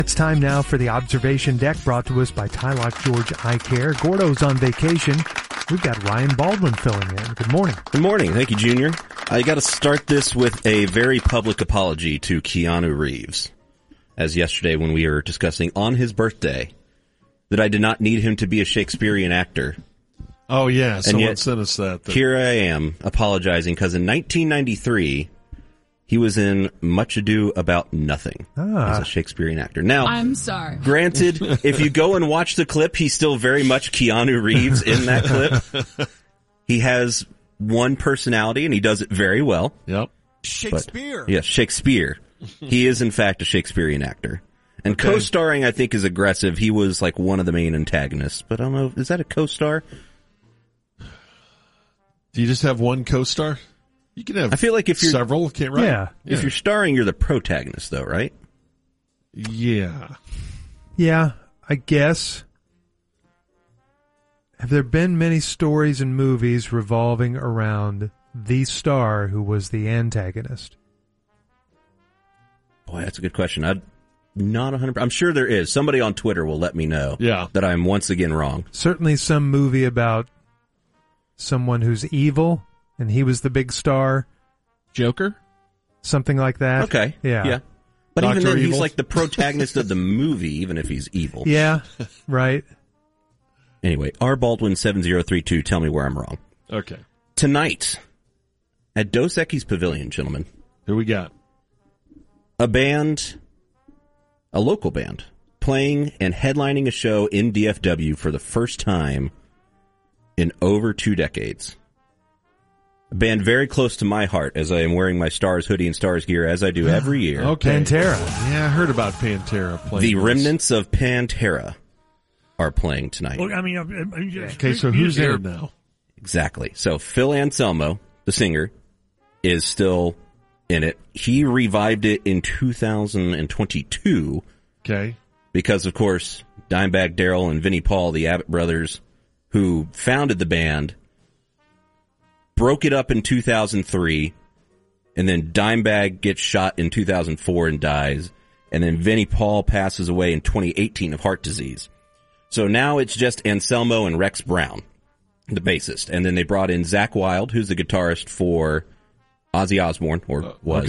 It's time now for the Observation Deck, brought to us by Tylock George Eye Care. Gordo's on vacation. We've got Ryan Baldwin filling in. Good morning. Good morning. Thank you, Junior. I got to start this with a very public apology to Keanu Reeves. As yesterday when we were discussing on his birthday that I did not need him to be a Shakespearean actor. Oh, yeah. Someone sent us that. Here I am apologizing because in 1993, he was in Much Ado About Nothing as a Shakespearean actor. Now, I'm sorry. Granted, if you go and watch the clip, he's still very much Keanu Reeves in that clip. He has one personality, and he does it very well. Yep. Shakespeare. Yes, Shakespeare. He is, in fact, a Shakespearean actor. And co-starring, I think, is aggressive. He was like one of the main antagonists. But I don't know, is that a co-star? Do you just have one co-star? You can have I feel like if you're, several, can't right? Yeah. If you're starring, you're the protagonist, though, right? Yeah. Yeah, I guess. Have there been many stories and movies revolving around the star who was the antagonist? Boy, that's a good question. I'm not 100%. I'm sure there is. Somebody on Twitter will let me know that I'm once again wrong. Certainly some movie about someone who's evil, and he was the big star. Joker? Something like that. Okay. Yeah. But Dr. even then, Evil? he's like the protagonist of the movie, even if he's evil. Yeah, right. Anyway, R. Baldwin 7032, tell me where I'm wrong. Okay. Tonight, at Dos Equis Pavilion, gentlemen, Who we got? a local band, playing and headlining a show in DFW for the first time in over 2 decades. A band very close to my heart, as I am wearing my Stars hoodie and Stars gear, as I do every year. Okay. Pantera. Yeah, I heard about Pantera playing. The this. remnants of Pantera are playing tonight. Well, I mean, Okay, so who's there now? Exactly. So Phil Anselmo, the singer, is still in it. He revived it in 2022 Okay. because, of course, Dimebag Darrell and Vinnie Paul, the Abbott brothers, who founded the band, broke it up in 2003, and then Dimebag gets shot in 2004 and dies, and then Vinnie Paul passes away in 2018 of heart disease. So now it's just Anselmo and Rex Brown, the bassist, and then they brought in Zakk Wylde, who's the guitarist for Ozzy Osbourne, or was,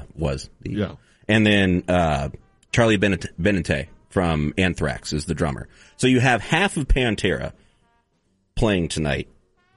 and then Charlie Benante from Anthrax is the drummer. So you have half of Pantera playing tonight.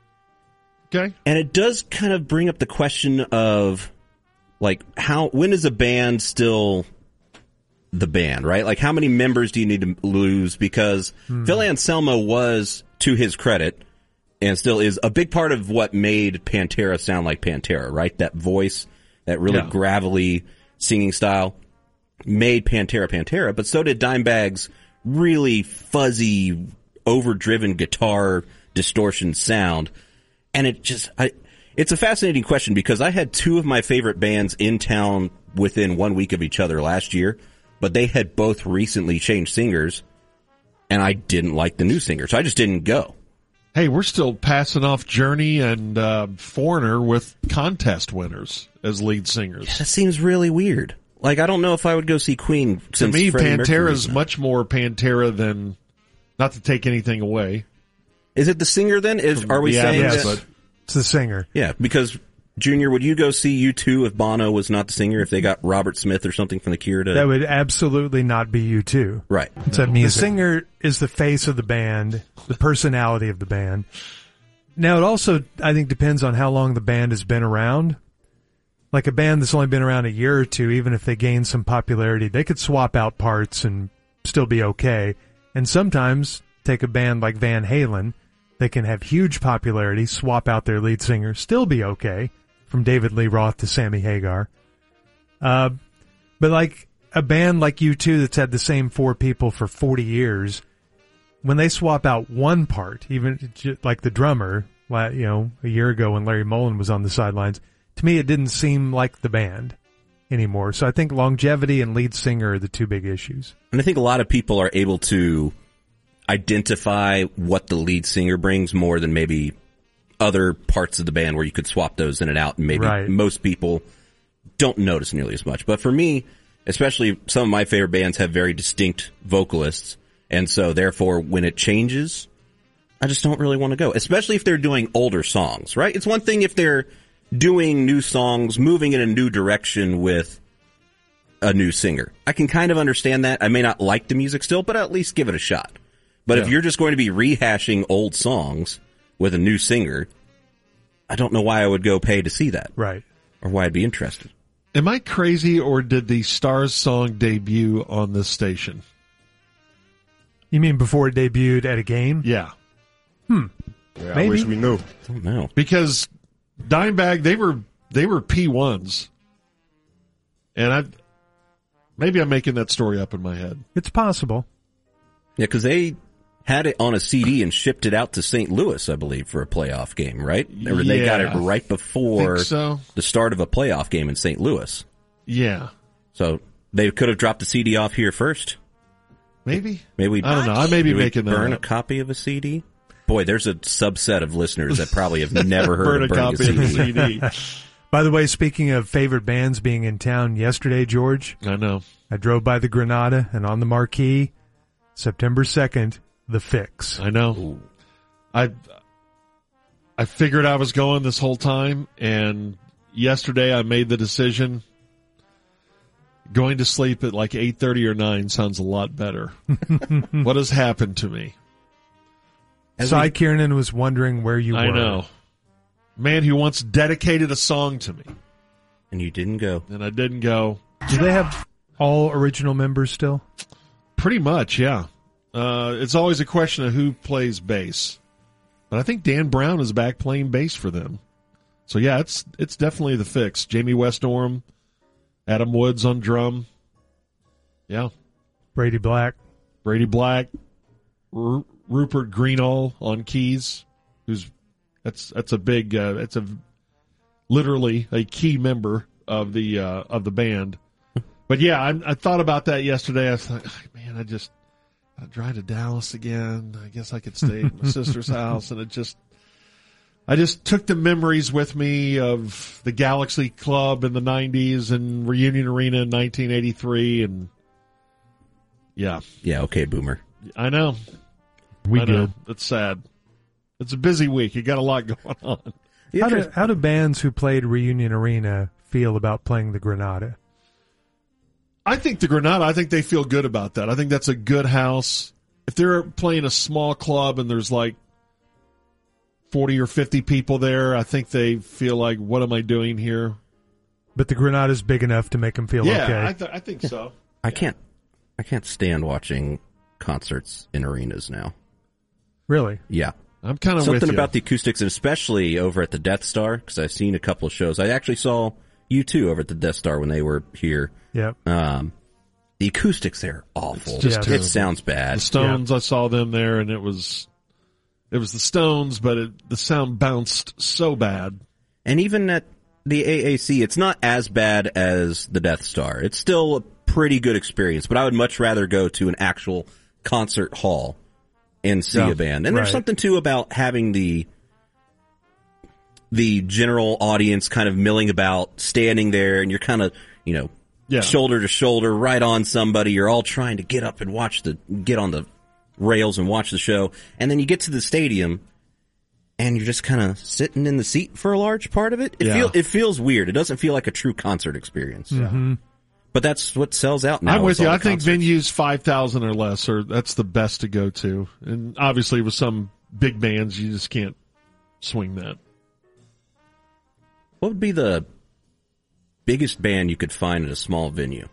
Okay. And it does kind of bring up the question of, like, when is a band still the band, right? Like, how many members do you need to lose? Because Phil Anselmo was, to his credit, and still is, a big part of what made Pantera sound like Pantera, right? That voice, that really gravelly singing style made Pantera Pantera, but so did Dimebag's really fuzzy, overdriven guitar distortion sound. And it's a fascinating question because I had 2 of my favorite bands in town within 1 week of each other last year, but they had both recently changed singers, and I didn't like the new singer, so I just didn't go. Hey, we're still passing off Journey and Foreigner with contest winners as lead singers. That seems really weird. Like, I don't know if I would go see Queen. To Since me, Freddie Pantera's Mercury's much more Pantera than, not to take anything away. Is it the singer then? Are we saying Yes, that? it's the singer. Yeah, because, Junior, would you go see U2 if Bono was not the singer, if they got Robert Smith or something from The Cure to... That would absolutely not be U2. Right. The singer is the face of the band, the personality of the band. Now, it also, I think, depends on how long the band has been around. Like a band that's only been around a year or 2, even if they gain some popularity, they could swap out parts and still be okay. And sometimes, take a band like Van Halen, they can have huge popularity, swap out their lead singer, still be okay, from David Lee Roth to Sammy Hagar. But like a band like U2 that's had the same 4 people for 40 years, when they swap out one part, even like the drummer, a year ago when Larry Mullen was on the sidelines, to me it didn't seem like the band anymore. So I think longevity and lead singer are the 2 big issues. And I think a lot of people are able to identify what the lead singer brings more than maybe other parts of the band where you could swap those in and out, and maybe most people don't notice nearly as much. But for me, especially some of my favorite bands have very distinct vocalists. And so therefore when it changes, I just don't really want to go, especially if they're doing older songs, right? It's one thing if they're doing new songs, moving in a new direction with a new singer. I can kind of understand that. I may not like the music still, but I'll at least give it a shot. But if you're just going to be rehashing old songs with a new singer, I don't know why I would go pay to see that. Right. Or why I'd be interested. Am I crazy, or did the Stars song debut on this station? You mean before it debuted at a game? Yeah. Yeah, Maybe. I wish we knew. I don't know. Because Dimebag, they were P1s. And maybe I'm making that story up in my head. It's possible. Yeah, because they had it on a CD and shipped it out to St. Louis, I believe, for a playoff game, right? Or they got it right before Think so. the start of a playoff game in St. Louis. Yeah. So they could have dropped the CD off here first. Maybe? Maybe I don't know. I may be making that burn up. a copy of a CD. Boy, there's a subset of listeners that probably have never heard Burn of a burning copy of the CD. CD. By the way, speaking of favorite bands being in town yesterday, George, I know. I drove by the Granada, and on the marquee, September 2nd, The Fix. I know. I figured I was going this whole time, and yesterday I made the decision. Going to sleep at like 8:30 or 9 sounds a lot better. What has happened to me? Cy Kiernan was wondering where you were. I know. Man who once dedicated a song to me, And you didn't go. and I didn't go. Do they have all original members still? Pretty much, yeah. It's always a question of who plays bass. But I think Dan Brown is back playing bass for them. So yeah, it's definitely The Fix. Jamie West-Orm, Adam Woods on drum. Yeah. Brady Black. Brady Black, Rupert Greenall on keys, that's a big that's a literally a key member of the band. But yeah, I thought about that yesterday. I thought, man, I drive to Dallas again. I guess I could stay at my sister's house, and I just took the memories with me of the Galaxy Club in the 90s and Reunion Arena in 1983, and yeah. Yeah, okay, Boomer. I know. We I know. did. It's sad. It's a busy week. You got a lot going on. How do bands who played Reunion Arena feel about playing the Granada? I think the Granada, I think they feel good about that. I think that's a good house. If they're playing a small club and there's like 40 or 50 people there, I think they feel like, what am I doing here? But the Granada's big enough to make them feel Yeah, okay. I think so. I can't stand watching concerts in arenas now. Really? Yeah. I'm kind of with Something you. about the acoustics, and especially over at the Death Star, because I've seen a couple of shows. I actually saw U2 over at the Death Star when they were here. Yep. The acoustics there are awful. It's just it terrible. sounds bad. The Stones, I saw them there, and it was the Stones, but the sound bounced so bad. And even at the AAC, it's not as bad as the Death Star. It's still a pretty good experience, but I would much rather go to an actual concert hall and see a band. And there's right. something too about having the general audience kind of milling about, standing there, and you're kind of, shoulder to shoulder, right on somebody. You're all trying to get up and get on the rails and watch the show. And then you get to the stadium, and you're just kind of sitting in the seat for a large part of it. It feels weird. It doesn't feel like a true concert experience. Mm-hmm. But that's what sells out now. I'm with is you. all I the think concerts. venues 5,000 or less that's the best to go to. And obviously with some big bands, you just can't swing that. What would be the biggest band you could find at a small venue?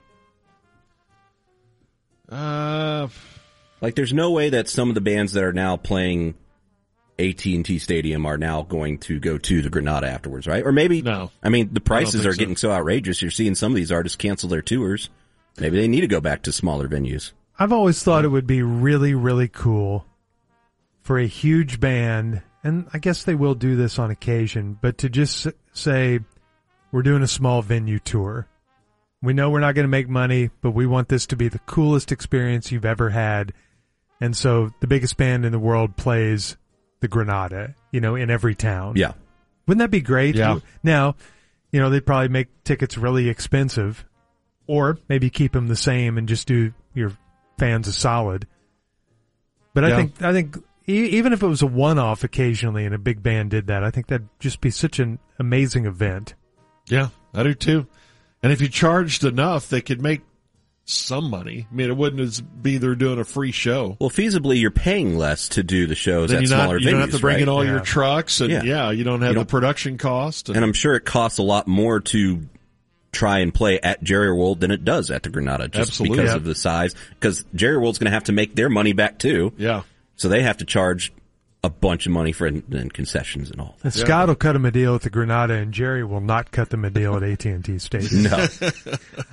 Like, there's no way that some of the bands that are now playing AT&T Stadium are now going to go to the Granada afterwards, right? Or maybe, No. I mean, the prices think are so. getting so outrageous. You're seeing some of these artists cancel their tours. Maybe they need to go back to smaller venues. I've always thought it would be really, really cool for a huge band, and I guess they will do this on occasion, but to just say, we're doing a small venue tour. We know we're not going to make money, but we want this to be the coolest experience you've ever had. And so the biggest band in the world plays the Granada, in every town. Yeah. Wouldn't that be great? Yeah. Now, they'd probably make tickets really expensive, or maybe keep them the same and just do your fans a solid. But Yeah. I think even if it was a one-off occasionally and a big band did that, I think that'd just be such an amazing event. Yeah, I do too. And if you charged enough, they could make some money. I mean, it wouldn't be they're doing a free show. Well, feasibly, you're paying less to do the shows Then at smaller venues, you don't have to bring right? in all Yeah. your trucks, and you don't have the production cost. And I'm sure it costs a lot more to try and play at Jerry World than it does at the Granada, just Absolutely. because Yeah. of the size. Because Jerry World's going to have to make their money back too, yeah. so they have to charge a bunch of money for and concessions and all that. And Scott will cut him a deal at the Granada, and Jerry will not cut them a deal at AT&T Stadium. No.